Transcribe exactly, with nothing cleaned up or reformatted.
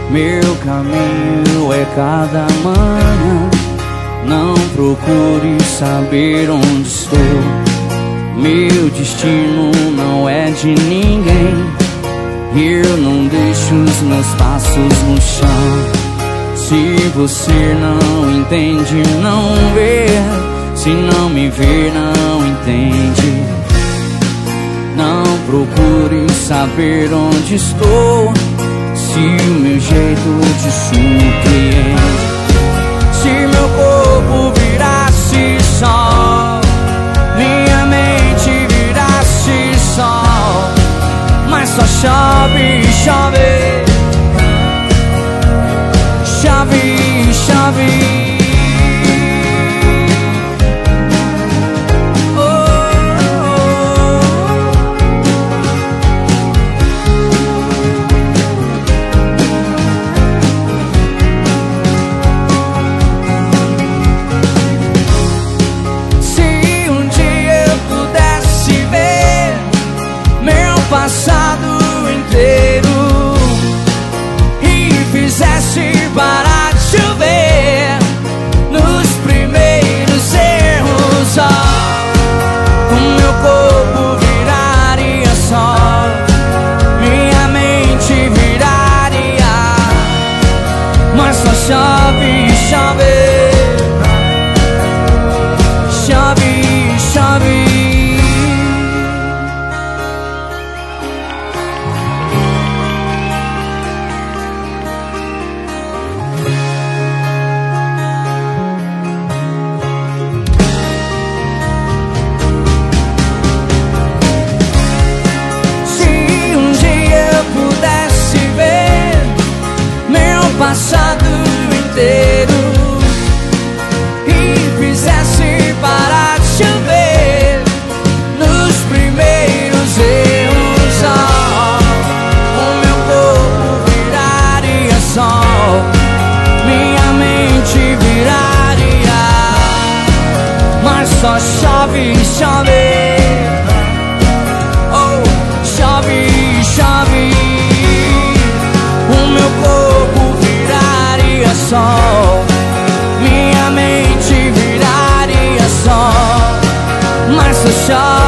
Meu caminho é cada manhã. Não procure saber onde estou. Meu destino não é de ninguém. Eu não deixo os meus passos no chão. Se você não entende, não vê. Se não me vê, não entende. Não procure saber onde estou. Se o meu jeito te surpreende. Se meu corpo virasse sol, minha mente virasse sol, mas só chove, chove, chove, chove. Passado inteiro e fizesse parar de chover nos primeiros erros, ó, o meu corpo viraria sol, minha mente viraria, mas só chove, chove, chove, chove. Passado inteiro e fizesse parar de chover nos primeiros erros, oh, o meu corpo viraria sol, minha mente viraria, mas só chove, chove, oh, chove, chove, o meu corpo sol, minha mente viraria sol, mas só chove.